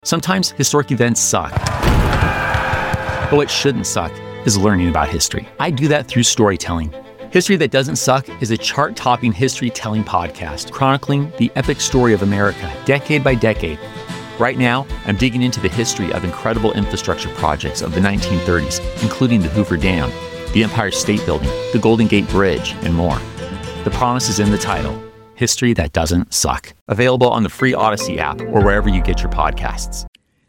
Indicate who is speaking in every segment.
Speaker 1: Sometimes historic events suck. But what shouldn't suck is learning about history. I do that through storytelling. History That Doesn't Suck is a chart-topping history-telling podcast chronicling the epic story of America, decade by decade. Right now, I'm digging into the history of incredible infrastructure projects of the 1930s, including the Hoover Dam, the Empire State Building, the Golden Gate Bridge, and more. The promise is in the title, History That Doesn't Suck. Available on the free Odyssey app or wherever you get your podcasts.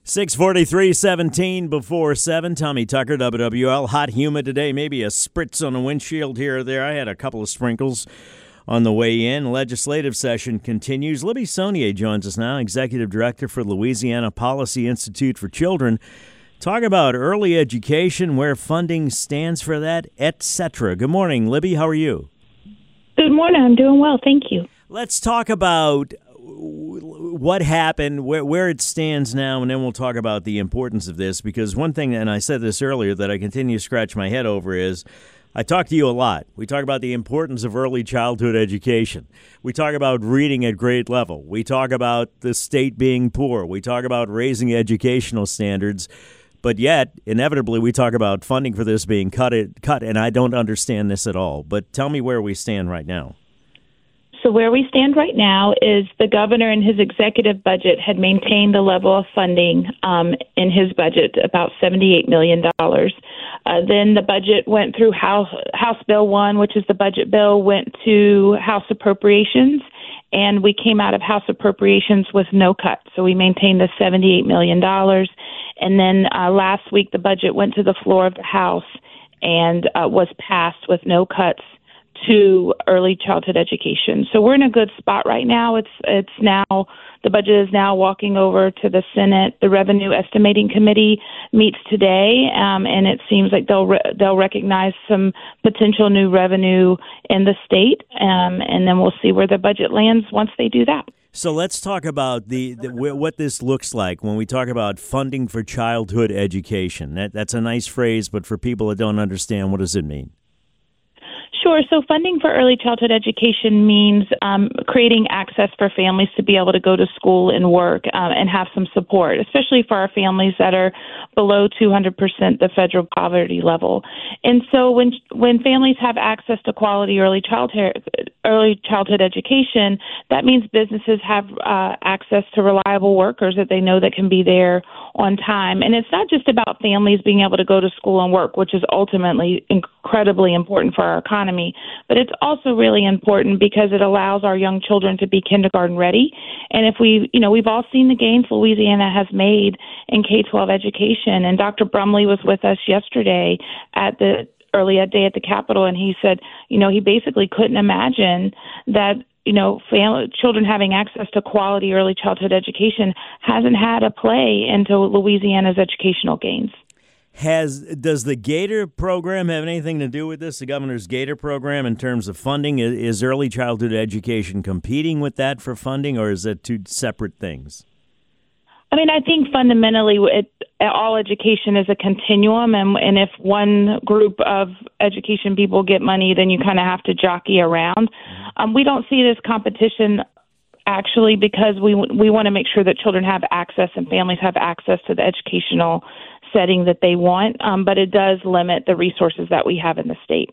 Speaker 2: 6:43, before 7. Tommy Tucker, WWL. Hot, humid today. Maybe a spritz on the windshield here or there. I had a couple of sprinkles on the way in. Legislative session continues. Libby Saunier joins us now, Executive Director for Louisiana Policy Institute for Children. Talk about early education, where funding stands for that, etc. Good morning, Libby. How are you?
Speaker 3: Good morning. I'm doing well. Thank you.
Speaker 2: Let's talk about what happened, where it stands now, and then we'll talk about the importance of this, because one thing, and I said this earlier, that I continue to scratch my head over is I talk to you a lot. We talk about the importance of early childhood education. We talk about reading at grade level. We talk about the state being poor. We talk about raising educational standards. But yet, inevitably, we talk about funding for this being cut, and I don't understand this at all. But tell me where we stand right now.
Speaker 3: So where we stand right now is the governor in his executive budget had maintained the level of funding in his budget, about $78 million. Then the budget went through House Bill 1, which is the budget bill, went to House Appropriations, and we came out of House Appropriations with no cut. So we maintained the $78 million. And then last week the budget went to the floor of the House and was passed with no cuts to early childhood education. So we're in a good spot right now. It's now, the budget is now walking over to the Senate. The Revenue Estimating Committee meets today, and it seems like they'll recognize some potential new revenue in the state, and then we'll see where the budget lands once they do that.
Speaker 2: So let's talk about what this looks like when we talk about funding for childhood education. That's a nice phrase, but for people that don't understand, what does it mean?
Speaker 3: Sure. So funding for early childhood education means creating access for families to be able to go to school and work and have some support, especially for our families that are below 200% the federal poverty level. And so when families have access to quality early childhood education, that means businesses have access to reliable workers that they know that can be there on time. And it's not just about families being able to go to school and work, which is ultimately incredibly important for our economy, but it's also really important because it allows our young children to be kindergarten ready. And if we've all seen the gains Louisiana has made in K-12 education, and Dr. Brumley was with us yesterday at the Early Ed Day at the Capitol, and he said, he basically couldn't imagine that children having access to quality early childhood education hasn't had a play into Louisiana's educational gains.
Speaker 2: Does the Gator program have anything to do with this, the governor's Gator program, in terms of funding? Is early childhood education competing with that for funding, or is that two separate things?
Speaker 3: I mean, I think fundamentally all education is a continuum, and if one group of education people get money, then you kind of have to jockey around. We don't see it as competition, actually, because we want to make sure that children have access and families have access to the educational setting that they want, but it does limit the resources that we have in the state.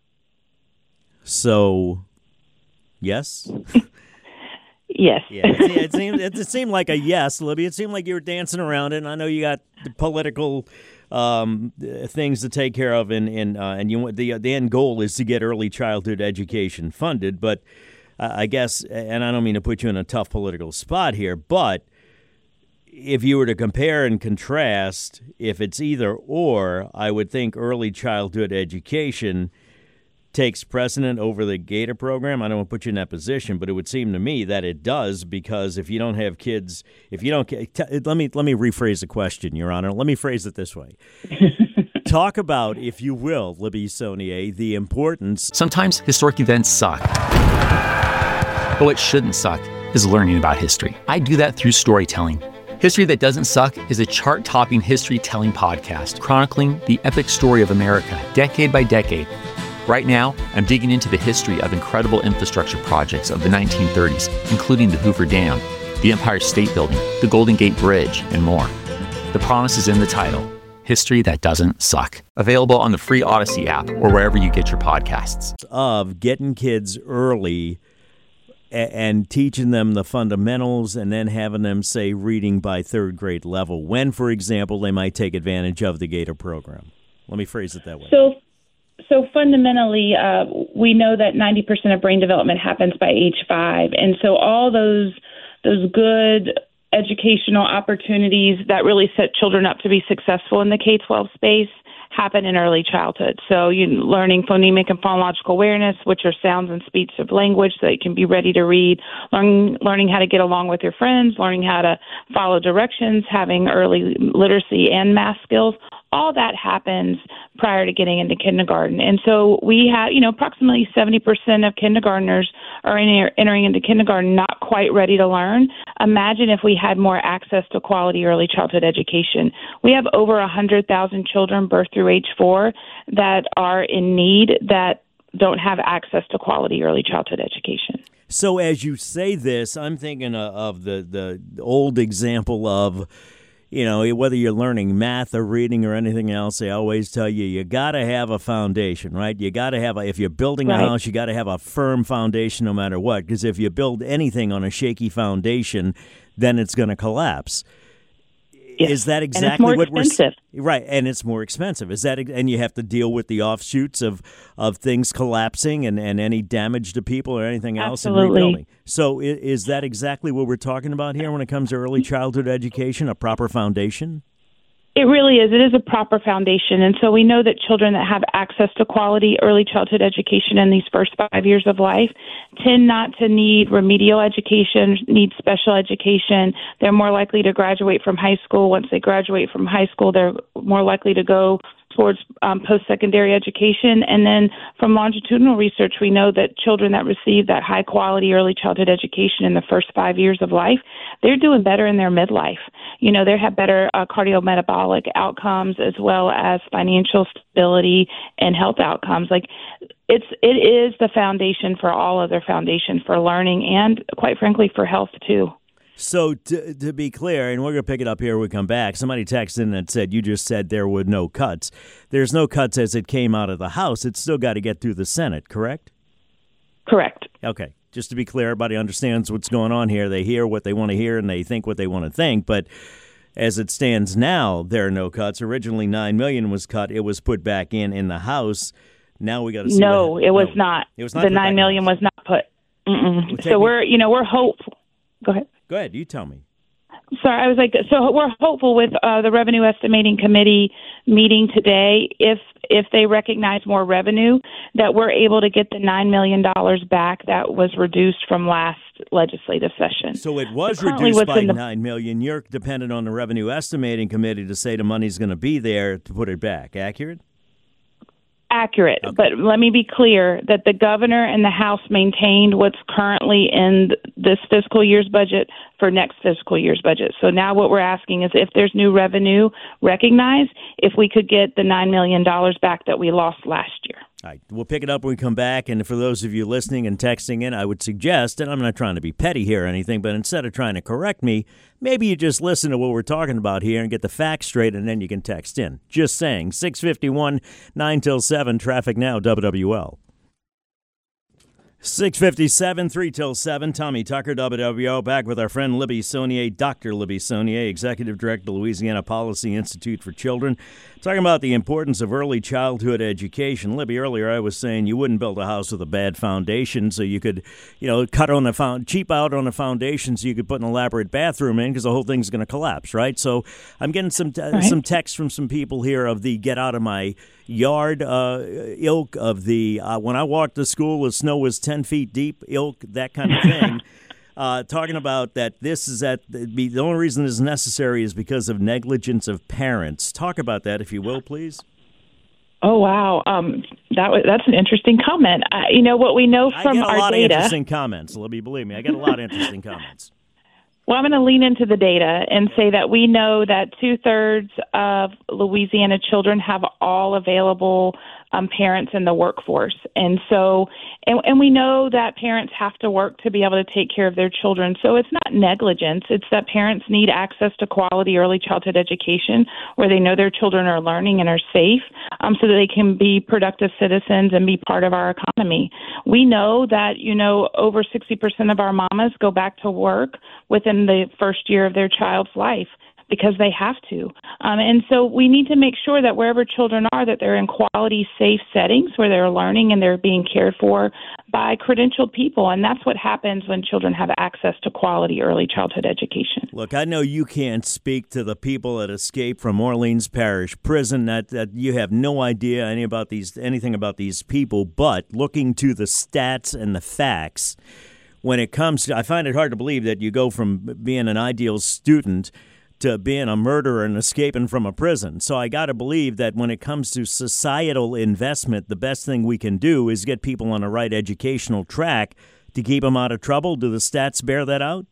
Speaker 2: So, yes?
Speaker 3: Yes.
Speaker 2: Yeah, it seemed like a yes, Libby. It seemed like you were dancing around it, and I know you got the political things to take care of, and the end goal is to get early childhood education funded. But I guess, and I don't mean to put you in a tough political spot here, but if you were to compare and contrast, if it's either or, I would think early childhood education takes precedent over the Gator program. I don't want to put you in that position, but it would seem to me that it does, because if you don't have kids, let me rephrase the question, Your Honor. Let me phrase it this way. Talk about, if you will, Libby Saunier, the importance.
Speaker 1: Sometimes historic events suck. But what shouldn't suck is learning about history. I do that through storytelling. History That Doesn't Suck is a chart-topping history-telling podcast chronicling the epic story of America, decade by decade. Right now, I'm digging into the history of incredible infrastructure projects of the 1930s, including the Hoover Dam, the Empire State Building, the Golden Gate Bridge, and more. The promise is in the title, History That Doesn't Suck. Available on the free Odyssey app or wherever you get your podcasts.
Speaker 2: Of getting kids early and teaching them the fundamentals and then having them, say, reading by third grade level, when, for example, they might take advantage of the Gator program. Let me phrase it that way.
Speaker 3: So fundamentally, we know that 90% of brain development happens by age 5. And so all those good educational opportunities that really set children up to be successful in the K-12 space happen in early childhood. So you're learning phonemic and phonological awareness, which are sounds and speech of language so that you can be ready to read, learning how to get along with your friends, learning how to follow directions, having early literacy and math skills. All that happens prior to getting into kindergarten. And so we have, approximately 70% of kindergartners are entering into kindergarten not quite ready to learn. Imagine if we had more access to quality early childhood education. We have over 100,000 children birth through age 4 that are in need that don't have access to quality early childhood education.
Speaker 2: So as you say this, I'm thinking of the old example of, whether you're learning math or reading or anything else, they always tell you got to have a foundation, right? You got to have, if you're building a house, you got to have a firm foundation no matter what, because if you build anything on a shaky foundation, then it's going to collapse.
Speaker 3: Yes.
Speaker 2: Is that exactly
Speaker 3: what
Speaker 2: we're
Speaker 3: expensive?
Speaker 2: Right, and it's more expensive. Is that, and you have to deal with the offshoots of things collapsing and any damage to people or anything else in rebuilding. So is that exactly what we're talking about here when it comes to early childhood education, a proper foundation?
Speaker 3: It really is. It is a proper foundation. And so we know that children that have access to quality early childhood education in these first 5 years of life tend not to need remedial education, need special education. They're more likely to graduate from high school. Once they graduate from high school, they're more likely to go towards post-secondary education. And then from longitudinal research, we know that children that receive that high-quality early childhood education in the first 5 years of life, they're doing better in their midlife. They have better cardiometabolic outcomes as well as financial stability and health outcomes. It is the foundation for all other foundations for learning and, quite frankly, for health too.
Speaker 2: So to be clear, and we're going to pick it up here when we come back, somebody texted in and said, you just said there were no cuts. There's no cuts as it came out of the House. It's still got to get through the Senate, correct?
Speaker 3: Correct.
Speaker 2: Okay. Just to be clear, everybody understands what's going on here. They hear what they want to hear and they think what they want to think. But as it stands now, there are no cuts. Originally, $9 million was cut. It was put back in the House. Now we got to see.
Speaker 3: No, it was not.
Speaker 2: It was not.
Speaker 3: The $9 million was not put. So we're hopeful. Go ahead.
Speaker 2: Go ahead. You tell me.
Speaker 3: Sorry, I was so we're hopeful with the Revenue Estimating Committee meeting today, if they recognize more revenue, that we're able to get the $9 million back that was reduced from last legislative session.
Speaker 2: So it was reduced by $9 million. You're dependent on the Revenue Estimating Committee to say the money's going to be there to put it back. Accurate?
Speaker 3: Accurate,
Speaker 2: okay.
Speaker 3: But let me be clear that the governor and the House maintained what's currently in this fiscal year's budget for next fiscal year's budget. So now what we're asking is if there's new revenue recognized, if we could get the $9 million back that we lost last year.
Speaker 2: All right, we'll pick it up when we come back. And for those of you listening and texting in, I would suggest, and I'm not trying to be petty here or anything, but instead of trying to correct me, maybe you just listen to what we're talking about here and get the facts straight, and then you can text in. Just saying. 651, 9 till 7, traffic now, WWL. 6:57, 3 till 7. Tommy Tucker, WWO, back with our friend Libby Saunier, Dr. Libby Saunier, Executive Director, Louisiana Policy Institute for Children, talking about the importance of early childhood education. Libby, earlier I was saying you wouldn't build a house with a bad foundation, so you could, cut on the cheap out on the foundation, so you could put an elaborate bathroom in because the whole thing's going to collapse, right? So I'm getting some text from some people here of the get out of my yard ilk of the when I walked to school, the snow was 10 feet deep ilk, that kind of thing. Talking about that the only reason this is necessary is because of negligence of parents. Talk about that, if you will, please.
Speaker 3: Oh, wow. That's an interesting comment. What we know from our data.
Speaker 2: I get a lot of interesting comments, Libby, believe me. I get a lot of interesting comments.
Speaker 3: Well, I'm going to lean into the data and say that we know that 2/3 of Louisiana children have all available parents in the workforce. And so, and we know that parents have to work to be able to take care of their children. So it's not negligence. It's that parents need access to quality early childhood education where they know their children are learning and are safe, so that they can be productive citizens and be part of our economy. We know that, over 60% of our mamas go back to work within the first year of their child's life, because they have to. And so we need to make sure that wherever children are, that they're in quality, safe settings where they're learning and they're being cared for by credentialed people. And that's what happens when children have access to quality early childhood education.
Speaker 2: Look, I know you can't speak to the people that escaped from Orleans Parish Prison, that you have no idea anything about these people, but looking to the stats and the facts, when it comes to, I find it hard to believe that you go from being an ideal student to being a murderer and escaping from a prison. So I got to believe that when it comes to societal investment, the best thing we can do is get people on the right educational track to keep them out of trouble. Do the stats bear that out?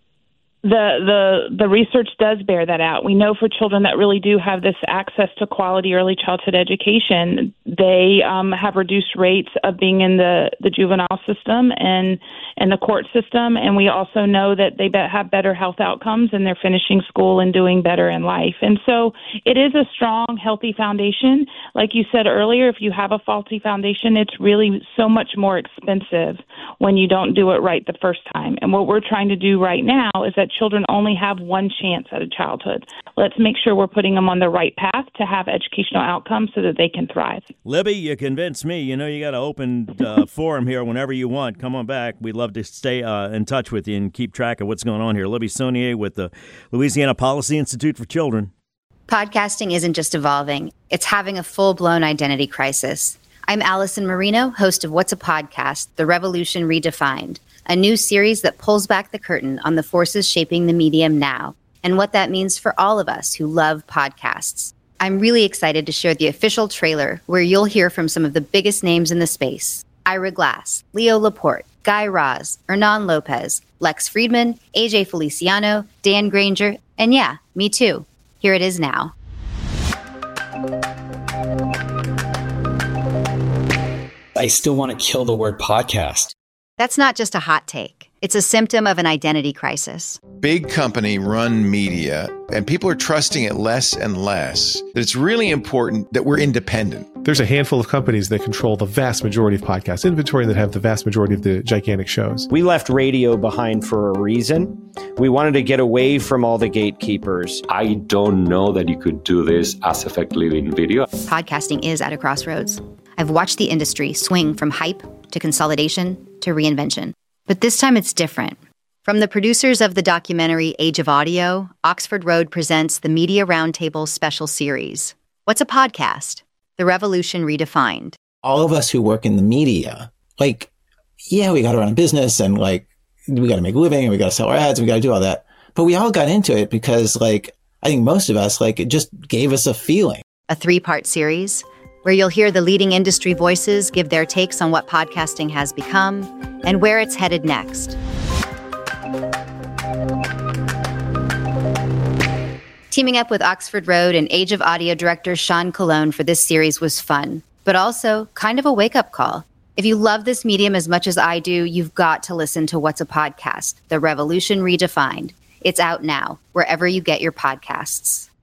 Speaker 3: The research does bear that out. We know for children that really do have this access to quality early childhood education, they have reduced rates of being in the juvenile system and the court system. And we also know that they have better health outcomes and they're finishing school and doing better in life. And so it is a strong, healthy foundation. Like you said earlier, if you have a faulty foundation, it's really so much more expensive when you don't do it right the first time. And what we're trying to do right now is that children only have one chance at a childhood. Let's make sure we're putting them on the right path to have educational outcomes so that they can thrive.
Speaker 2: Libby, you convinced me. You got an open forum here whenever you want. Come on back. We'd love to stay in touch with you and keep track of what's going on here. Libby Saunier with the Louisiana Policy Institute for Children.
Speaker 4: Podcasting isn't just evolving. It's having a full-blown identity crisis. I'm Allison Marino, host of What's a Podcast? The Revolution Redefined, a new series that pulls back the curtain on the forces shaping the medium now and what that means for all of us who love podcasts. I'm really excited to share the official trailer where you'll hear from some of the biggest names in the space. Ira Glass, Leo Laporte, Guy Raz, Hernan Lopez, Lex Friedman, AJ Feliciano, Dan Granger, and yeah, me too. Here it is now.
Speaker 5: I still want to kill the word podcast.
Speaker 4: That's not just a hot take. It's a symptom of an identity crisis.
Speaker 6: Big company run media, and people are trusting it less and less. That it's really important that we're independent.
Speaker 7: There's a handful of companies that control the vast majority of podcast inventory and that have the vast majority of the gigantic shows.
Speaker 8: We left radio behind for a reason. We wanted to get away from all the gatekeepers.
Speaker 9: I don't know that you could do this as effectively in video.
Speaker 4: Podcasting is at a crossroads. I've watched the industry swing from hype to consolidation to reinvention. But this time it's different. From the producers of the documentary Age of Audio, Oxford Road presents the Media Roundtable special series. What's a podcast? The Revolution Redefined.
Speaker 5: All of us who work in the media, we got to run a business and we got to make a living and we got to sell our ads and we got to do all that. But we all got into it because I think most of us, it just gave us a feeling.
Speaker 4: A 3-part series where you'll hear the leading industry voices give their takes on what podcasting has become and where it's headed next. Teaming up with Oxford Road and Age of Audio director Sean Colon for this series was fun, but also kind of a wake-up call. If you love this medium as much as I do, you've got to listen to What's a Podcast? The Revolution Redefined. It's out now, wherever you get your podcasts.